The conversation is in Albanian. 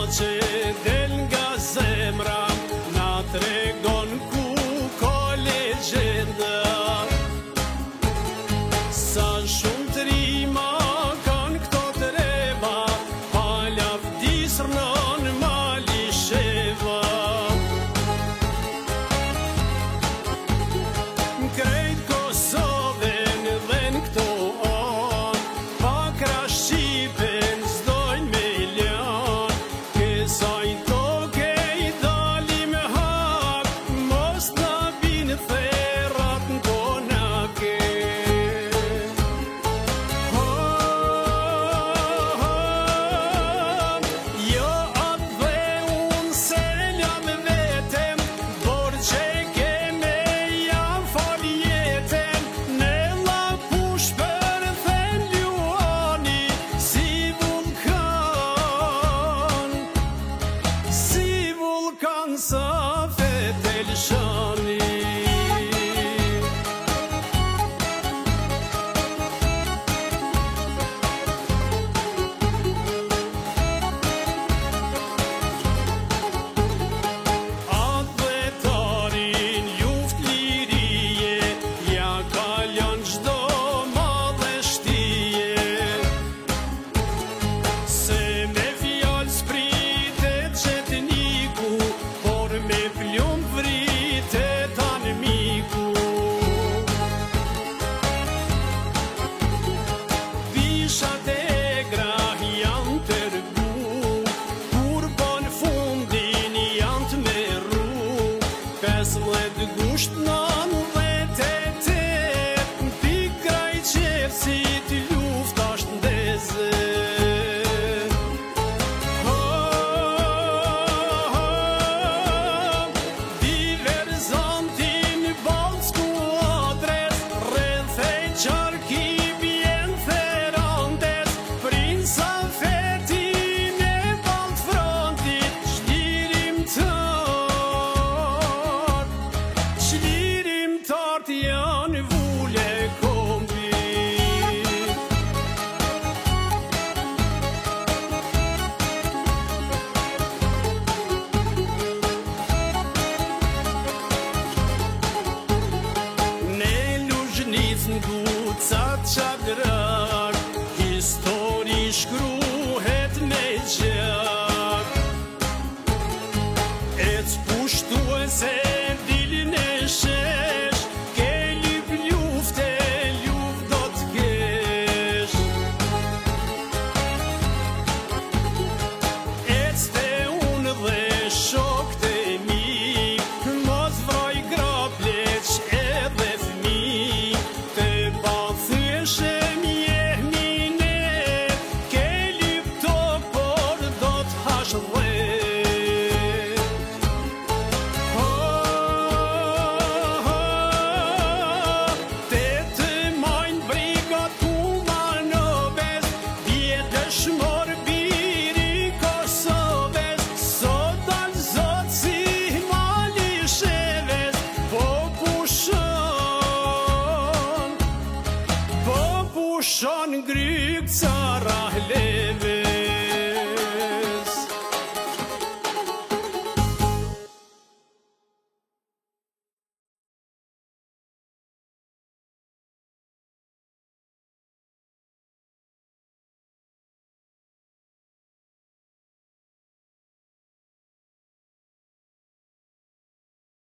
që del nga zemra, na tregon ku ka legjenda. Sa shumë të rima kanë këto të reva, hala vdisërnon mali sheva. Krejt Kosovën dhe në këto anë, pa krash Shqipen zdojnë me ljanë. Kësaj toke i dalim hak, mos na bin therat në konake. Jo atë dhe unë se jam vetem, por që keme jam fal jetem. Ne la push për them luani, si vulkan sa fetel shani. Advetarin luft lirie, ja kalon çdo madhështie. Se me fjalë spritet qetniku, por me plumb vritet anëmiku. Vishat e gra janë tërbu, kur bon fundin janë të meru. 15 gusht 98, pik kraj qefësit luft ashtë ndeze. Diverzantin balë skuadres, rreth e qarki bjen therandes. Prinsa fetin e balë frontit, çlirim tart janë vule kombi. Ne luzhnic në gucat qagrak, histori shkruhet me gjak. Ec pushtuese dilin e shesh, ke lyp lufte, luft do t'kesh. Ecte unë dhe shokët e mi, mos vroj grapleq edhe fmi. Te bathyshe mjehni ne, ke lyp tok, por do t'hash dhe. Te të majnë brigat Kumanovës, dje dëshmor biri Kosovës. Sot dal zot si mali sheves, po pushon